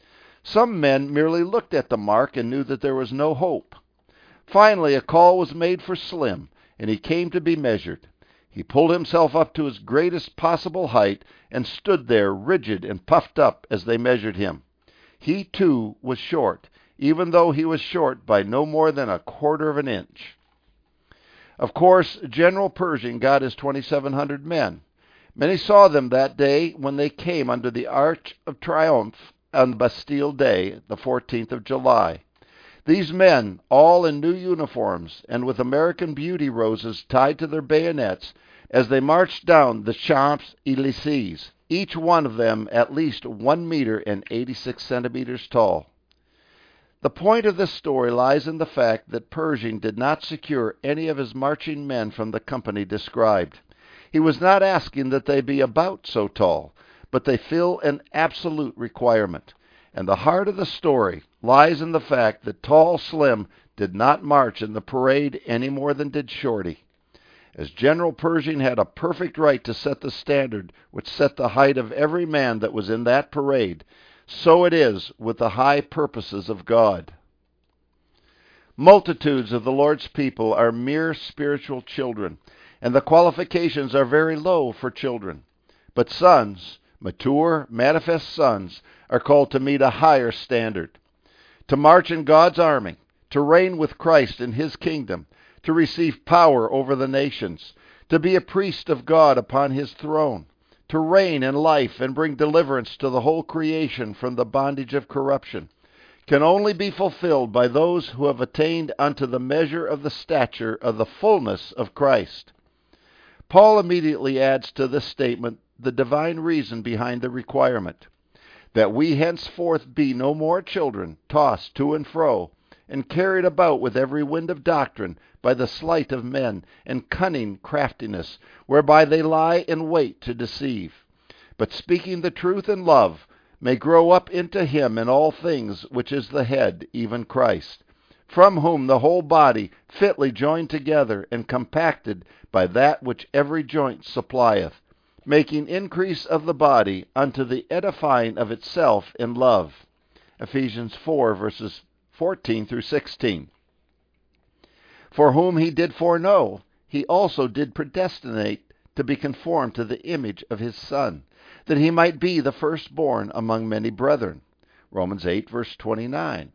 Some men merely looked at the mark and knew that there was no hope. Finally, a call was made for Slim, and he came to be measured. He pulled himself up to his greatest possible height and stood there rigid and puffed up as they measured him. He, too, was short, even though he was short by no more than 1/4 of an inch. Of course, General Pershing got his 2,700 men. Many saw them that day when they came under the Arch of Triumph on Bastille Day, the 14th of July. These men, all in new uniforms and with American beauty roses tied to their bayonets, as they marched down the Champs-Élysées, each one of them at least 1 meter and 86 centimeters tall. The point of this story lies in the fact that Pershing did not secure any of his marching men from the company described. He was not asking that they be about so tall, but they fill an absolute requirement. And the heart of the story lies in the fact that tall Slim did not march in the parade any more than did Shorty. As General Pershing had a perfect right to set the standard which set the height of every man that was in that parade, so it is with the high purposes of God. Multitudes of the Lord's people are mere spiritual children, and the qualifications are very low for children. But sons, mature, manifest sons, are called to meet a higher standard, to march in God's army, to reign with Christ in His kingdom, to receive power over the nations, to be a priest of God upon his throne, to reign in life and bring deliverance to the whole creation from the bondage of corruption, can only be fulfilled by those who have attained unto the measure of the stature of the fullness of Christ. Paul immediately adds to this statement the divine reason behind the requirement, that we henceforth be no more children, tossed to and fro, and carried about with every wind of doctrine, by the sleight of men, and cunning craftiness, whereby they lie in wait to deceive. But speaking the truth in love, may grow up into him in all things which is the head, even Christ, from whom the whole body, fitly joined together and compacted by that which every joint supplieth, making increase of the body unto the edifying of itself in love. Ephesians 4, verses 14 through 16. For whom he did foreknow, he also did predestinate to be conformed to the image of his Son, that he might be the firstborn among many brethren. Romans 8, verse 29.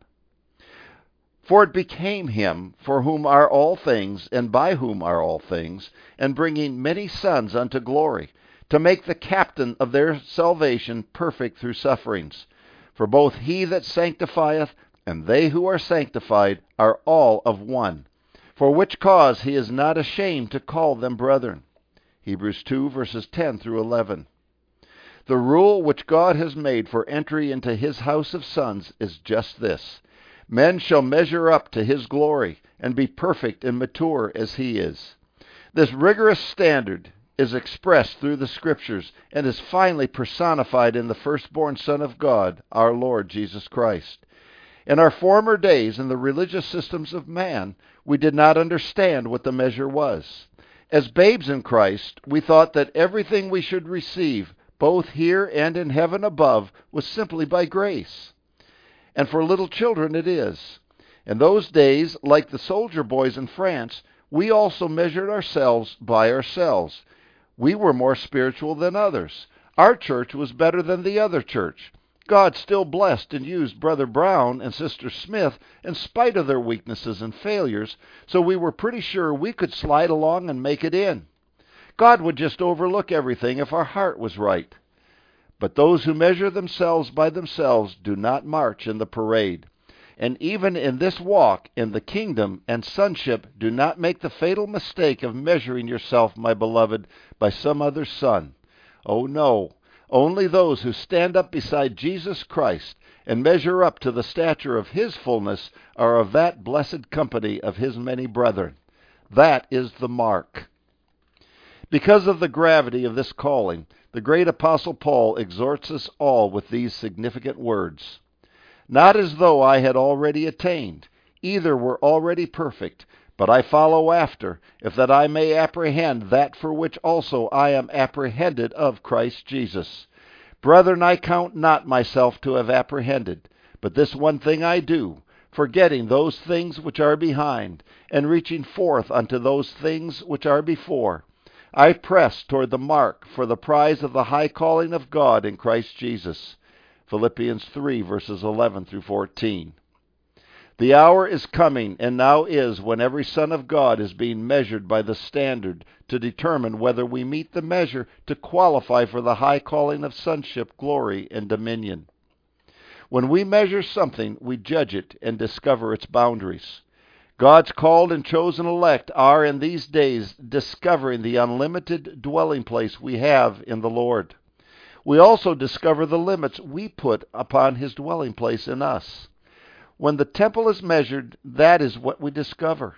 For it became him, for whom are all things, and by whom are all things, and bringing many sons unto glory, to make the captain of their salvation perfect through sufferings. For both he that sanctifieth and they who are sanctified are all of one, for which cause he is not ashamed to call them brethren. Hebrews 2, verses 10 through 11. The rule which God has made for entry into his house of sons is just this: men shall measure up to his glory and be perfect and mature as he is. This rigorous standard is expressed through the Scriptures and is finally personified in the firstborn Son of God, our Lord Jesus Christ. In our former days, in the religious systems of man, we did not understand what the measure was. As babes in Christ, we thought that everything we should receive, both here and in heaven above, was simply by grace. And for little children it is. In those days, like the soldier boys in France, we also measured ourselves by ourselves. We were more spiritual than others. Our church was better than the other church. God still blessed and used Brother Brown and Sister Smith in spite of their weaknesses and failures, so we were pretty sure we could slide along and make it in. God would just overlook everything if our heart was right. But those who measure themselves by themselves do not march in the parade. And even in this walk in the kingdom and sonship, do not make the fatal mistake of measuring yourself, my beloved, by some other son. Oh no! Only those who stand up beside Jesus Christ and measure up to the stature of his fullness are of that blessed company of his many brethren. That is the mark. Because of the gravity of this calling, the great Apostle Paul exhorts us all with these significant words: not as though I had already attained, either were already perfect, but I follow after, if that I may apprehend that for which also I am apprehended of Christ Jesus. Brethren, I count not myself to have apprehended, but this one thing I do, forgetting those things which are behind, and reaching forth unto those things which are before, I press toward the mark for the prize of the high calling of God in Christ Jesus. Philippians 3, verses 11 through 14. The hour is coming, and now is, when every son of God is being measured by the standard to determine whether we meet the measure to qualify for the high calling of sonship, glory, and dominion. When we measure something, we judge it and discover its boundaries. God's called and chosen elect are in these days discovering the unlimited dwelling place we have in the Lord. We also discover the limits we put upon his dwelling place in us. When the temple is measured, that is what we discover.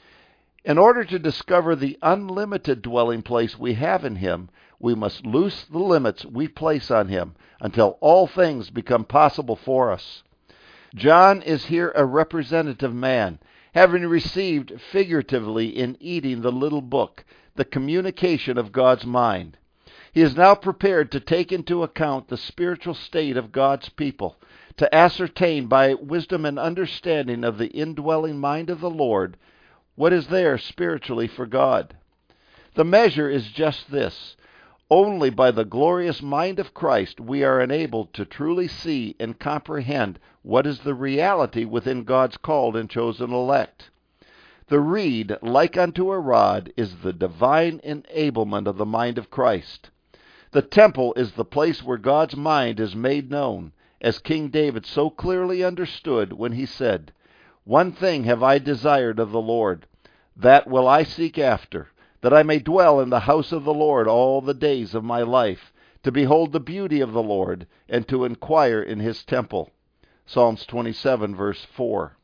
In order to discover the unlimited dwelling place we have in him, we must loose the limits we place on him until all things become possible for us. John is here a representative man, having received figuratively in eating the little book, the communication of God's mind. He is now prepared to take into account the spiritual state of God's people, to ascertain by wisdom and understanding of the indwelling mind of the Lord what is there spiritually for God. The measure is just this: only by the glorious mind of Christ we are enabled to truly see and comprehend what is the reality within God's called and chosen elect. The reed, like unto a rod, is the divine enablement of the mind of Christ. The temple is the place where God's mind is made known, as King David so clearly understood when he said, "One thing have I desired of the Lord, that will I seek after, that I may dwell in the house of the Lord all the days of my life, to behold the beauty of the Lord, and to inquire in his temple." Psalms 27, verse 4.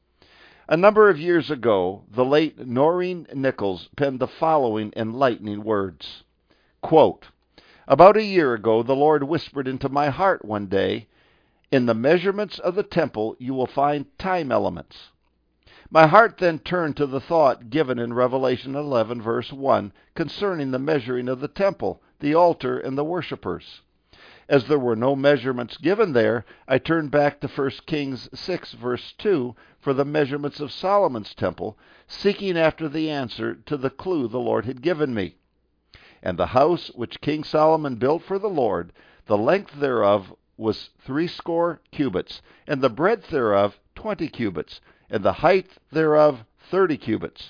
A number of years ago, the late Noreen Nichols penned the following enlightening words. Quote, "About a year ago, the Lord whispered into my heart one day, 'In the measurements of the temple you will find time elements.' My heart then turned to the thought given in Revelation 11, verse 1, concerning the measuring of the temple, the altar, and the worshipers. As there were no measurements given there, I turned back to 1 Kings 6, verse 2, for the measurements of Solomon's temple, seeking after the answer to the clue the Lord had given me. And the house which King Solomon built for the Lord, the length thereof was 60 cubits, and the breadth thereof 20 cubits, and the height thereof 30 cubits.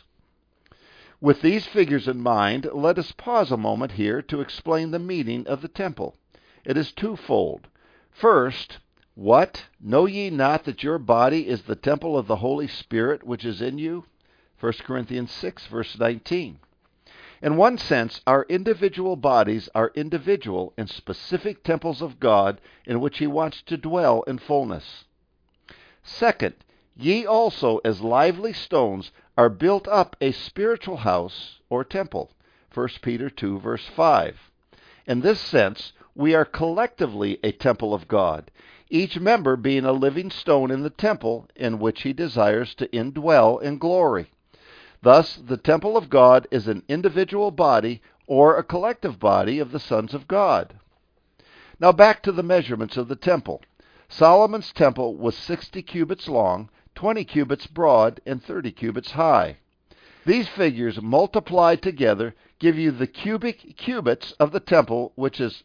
With these figures in mind, let us pause a moment here to explain the meaning of the temple. It is twofold. First, what? Know ye not that your body is the temple of the Holy Spirit which is in you? 1 Corinthians 6, verse 19. In one sense, our individual bodies are individual and specific temples of God in which he wants to dwell in fullness. Second, ye also as lively stones are built up a spiritual house or temple. 1 Peter 2, verse 5. In this sense, we are collectively a temple of God, each member being a living stone in the temple in which he desires to indwell in glory. Thus, the temple of God is an individual body or a collective body of the sons of God. Now back to the measurements of the temple. Solomon's temple was 60 cubits long, 20 cubits broad, and 30 cubits high. These figures multiplied together give you the cubic cubits of the temple, which is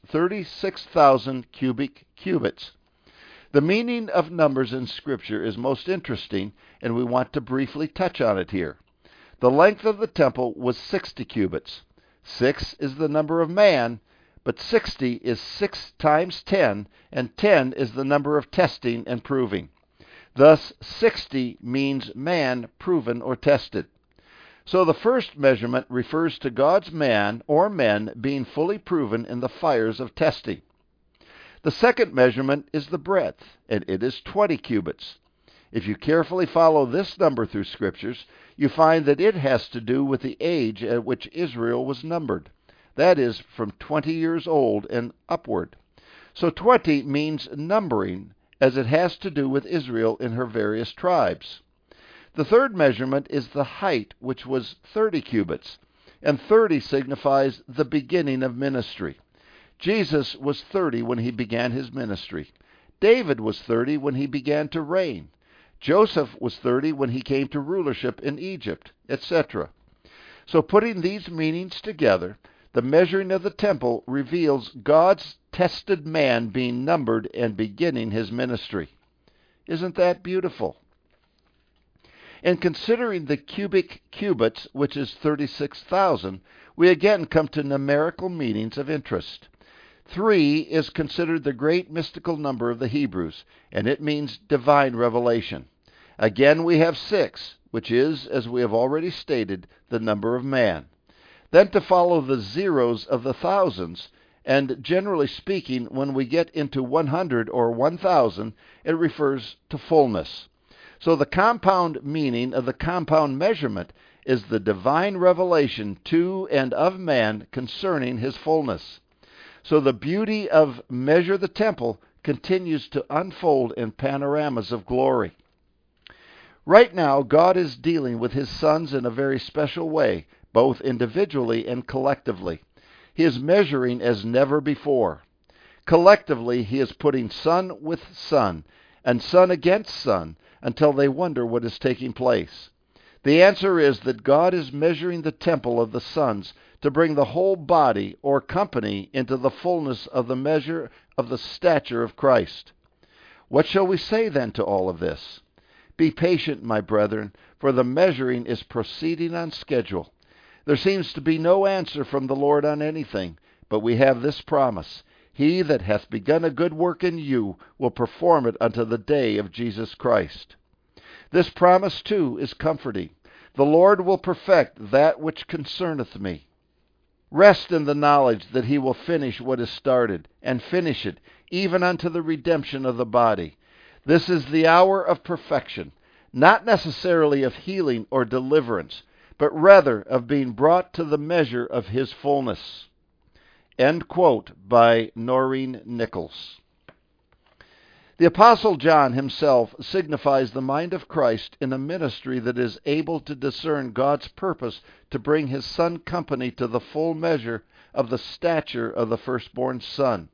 36,000 cubic cubits. The meaning of numbers in Scripture is most interesting, and we want to briefly touch on it here. The length of the temple was 60 cubits. 6 is the number of man, but 60 is 6 times 10, and 10 is the number of testing and proving. Thus, 60 means man proven or tested. So the first measurement refers to God's man or men being fully proven in the fires of testing. The second measurement is the breadth, and it is 20 cubits. If you carefully follow this number through Scriptures, you find that it has to do with the age at which Israel was numbered. That is, from 20 years old and upward. So 20 means numbering, as it has to do with Israel in her various tribes. The third measurement is the height, which was 30 cubits, and 30 signifies the beginning of ministry. Jesus was 30 when he began his ministry. David was 30 when he began to reign. Joseph was 30 when he came to rulership in Egypt, etc. So putting these meanings together, the measuring of the temple reveals God's tested man being numbered and beginning his ministry. Isn't that beautiful? In considering the cubic cubits, which is 36,000, we again come to numerical meanings of interest. 3 is considered the great mystical number of the Hebrews, and it means divine revelation. Again, we have 6, which is, as we have already stated, the number of man. Then to follow the zeros of the thousands, and generally speaking, when we get into 100 or 1,000, it refers to fullness. So the compound meaning of the compound measurement is the divine revelation to and of man concerning his fullness. So the beauty of Measure the Temple continues to unfold in panoramas of glory. Right now, God is dealing with his sons in a very special way, both individually and collectively. He is measuring as never before. Collectively, he is putting son with son, and son against son, until they wonder what is taking place. The answer is that God is measuring the temple of the sons to bring the whole body or company into the fullness of the measure of the stature of Christ. What shall we say then to all of this? Be patient, my brethren, for the measuring is proceeding on schedule. There seems to be no answer from the Lord on anything, but we have this promise: He that hath begun a good work in you will perform it unto the day of Jesus Christ. This promise, too, is comforting. The Lord will perfect that which concerneth me. Rest in the knowledge that He will finish what is started, and finish it, even unto the redemption of the body. This is the hour of perfection, not necessarily of healing or deliverance, but rather of being brought to the measure of His fullness. End quote by Noreen Nichols. The Apostle John himself signifies the mind of Christ in a ministry that is able to discern God's purpose to bring His Son company to the full measure of the stature of the firstborn Son.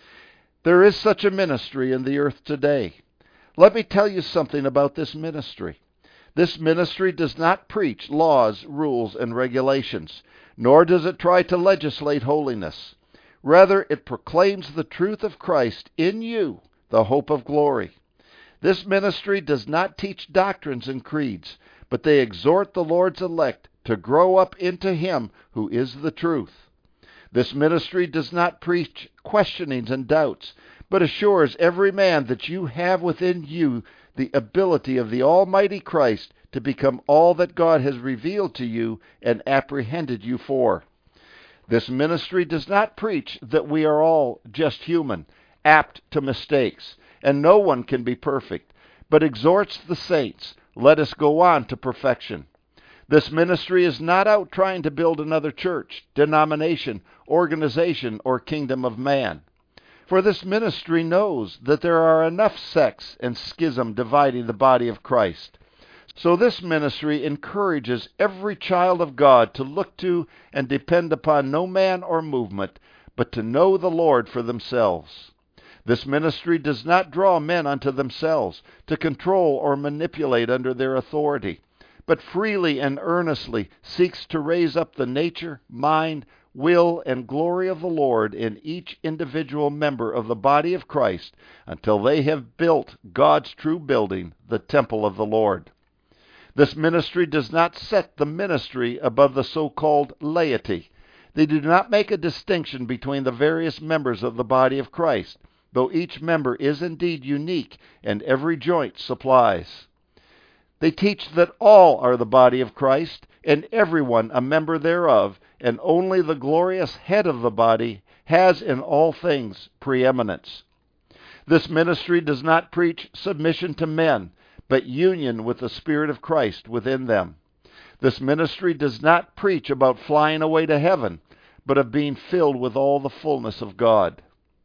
There is such a ministry in the earth today. Let me tell you something about this ministry. This ministry does not preach laws, rules, and regulations, nor does it try to legislate holiness. Rather, it proclaims the truth of Christ in you, the hope of glory. This ministry does not teach doctrines and creeds, but they exhort the Lord's elect to grow up into Him who is the truth. This ministry does not preach questionings and doubts, but assures every man that you have within you the ability of the Almighty Christ to become all that God has revealed to you and apprehended you for. This ministry does not preach that we are all just human, apt to mistakes, and no one can be perfect, but exhorts the saints, let us go on to perfection. This ministry is not out trying to build another church, denomination, organization, or kingdom of man. For this ministry knows that there are enough sects and schism dividing the body of Christ. So this ministry encourages every child of God to look to and depend upon no man or movement, but to know the Lord for themselves. This ministry does not draw men unto themselves, to control or manipulate under their authority, but freely and earnestly seeks to raise up the nature, mind, will, and glory of the Lord in each individual member of the body of Christ until they have built God's true building, the temple of the Lord. This ministry does not set the ministry above the so-called laity. They do not make a distinction between the various members of the body of Christ, though each member is indeed unique and every joint supplies. They teach that all are the body of Christ, and everyone a member thereof, and only the glorious head of the body has in all things preeminence. This ministry does not preach submission to men, but union with the Spirit of Christ within them. This ministry does not preach about flying away to heaven, but of being filled with all the fullness of God.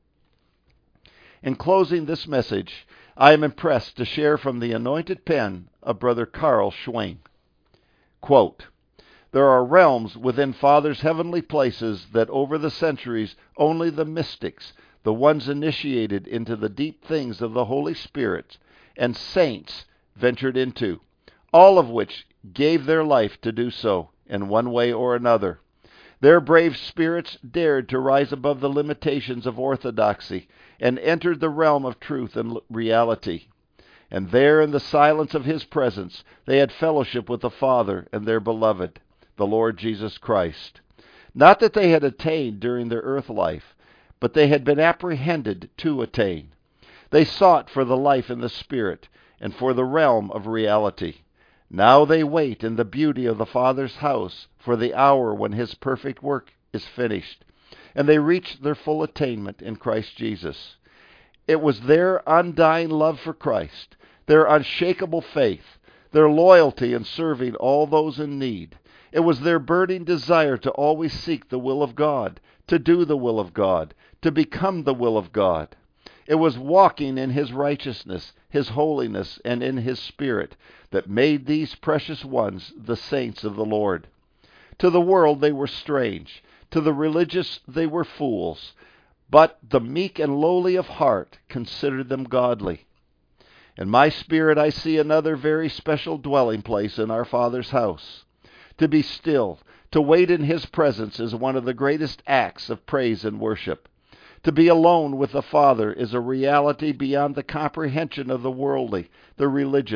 In closing this message, I am impressed to share from the anointed pen of Brother Karl Schwing. Quote, "There are realms within Father's heavenly places that over the centuries only the mystics, the ones initiated into the deep things of the Holy Spirit, and saints ventured into, all of which gave their life to do so in one way or another. Their brave spirits dared to rise above the limitations of orthodoxy and entered the realm of truth and reality. And there, in the silence of His presence, they had fellowship with the Father and their beloved, the Lord Jesus Christ. Not that they had attained during their earth life, but they had been apprehended to attain. They sought for the life in the Spirit and for the realm of reality. Now they wait in the beauty of the Father's house for the hour when His perfect work is finished, and they reach their full attainment in Christ Jesus. It was their undying love for Christ, their unshakable faith, their loyalty in serving all those in need. It was their burning desire to always seek the will of God, to do the will of God, to become the will of God. It was walking in His righteousness, His holiness, and in His Spirit that made these precious ones the saints of the Lord. To the world they were strange, to the religious they were fools, but the meek and lowly of heart considered them godly. In my spirit I see another very special dwelling place in our Father's house. To be still, to wait in His presence is one of the greatest acts of praise and worship. To be alone with the Father is a reality beyond the comprehension of the worldly, the religious,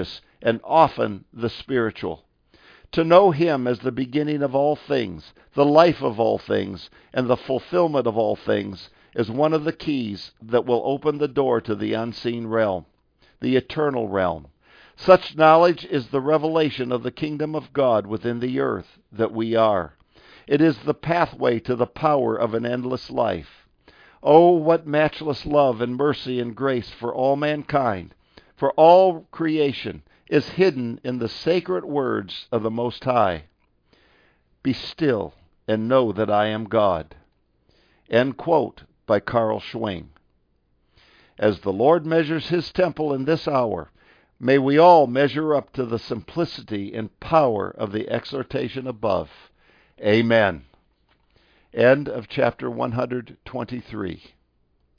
and often the spiritual. To know Him as the beginning of all things, the life of all things, and the fulfillment of all things is one of the keys that will open the door to the unseen realm, the eternal realm. Such knowledge is the revelation of the kingdom of God within the earth that we are. It is the pathway to the power of an endless life. Oh, what matchless love and mercy and grace for all mankind, for all creation, is hidden in the sacred words of the Most High. Be still and know that I am God. End quote by Carl Schwing. As the Lord measures His temple in this hour, may we all measure up to the simplicity and power of the exhortation above. Amen. End of chapter 123.